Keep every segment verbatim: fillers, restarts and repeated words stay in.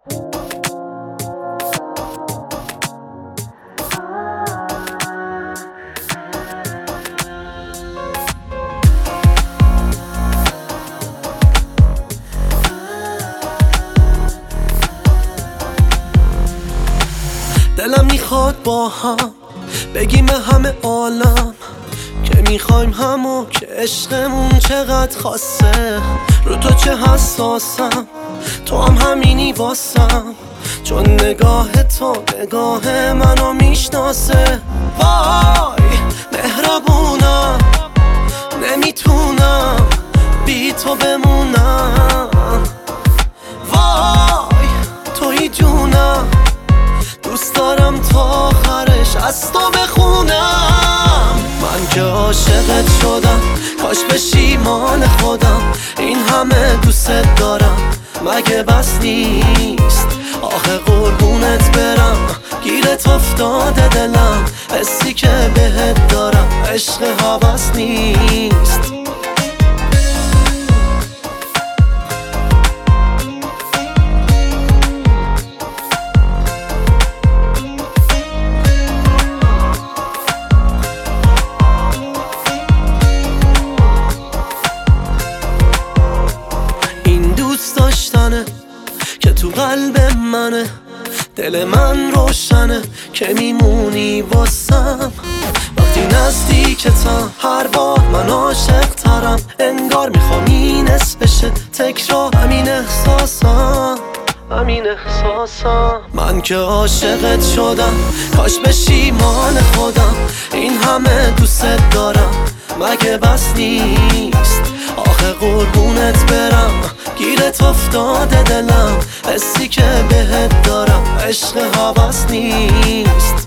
دلم میخواد با هم بگیم به همه عالم که میخوایم همو، که عشقمون چقدر خاصه. رو تو چه حساسم، تو هم همینی واسم، چون نگاه تو نگاه منو میشناسه. وای مهربونم، نمیتونم بی تو بمونم. وای توی جونم، دوست دارم تا آخرش از تو بخونم. من که عاشقت شدم، کاش بشی مال خودم. این همه دوست دارم، مگه بس نیست؟ آخه قربونت برم، گیرت افتاده دلم. حسی که بهت دارم عشق هوس نیست. که تو قلب منه، دل من روشنه که میمونی واسم. وقتی نزدیکتم هر بار من عاشق ترم، انگار میخوام این اسم بشه تکرار. همین احساسم، همین احساسم. من که عاشقت شدم، کاش بشی مال خودم. این همه دوست دارم، مگه بس نیست؟ آخه قربونت برم، گیرت افتاده دلم. حسی که بهت دارم عشق هوس نیست.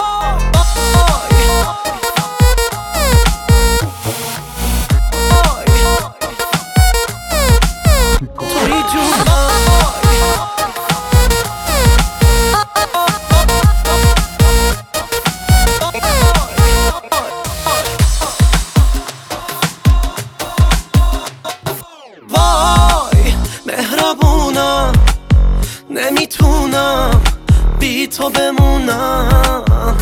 توی جون مهربونم، نمیتونم بی تو بمونم.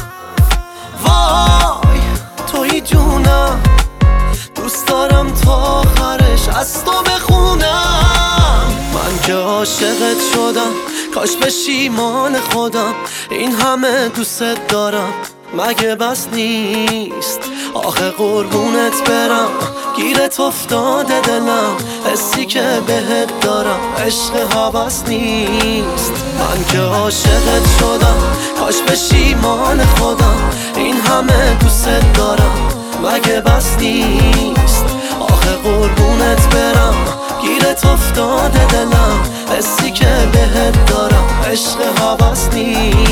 وای توی جونم، دوست دارم تا آخرش از تو بخونم. من که عاشقت شدم، کاش بشی مال خودم. این همه دوست دارم، مگه بس نیست؟ آخه قربونت برم، گیرت افتاده دلم. حسی که بهت دارم عشق هوس نیست. من که عاشقت شدم، کاش بشی مال خودم. این همه دوست دارم، مگه بس نیست؟ آخه قربونت برم، گیرت افتاده دلم. حسی که بهت دارم عشق هوس نیست.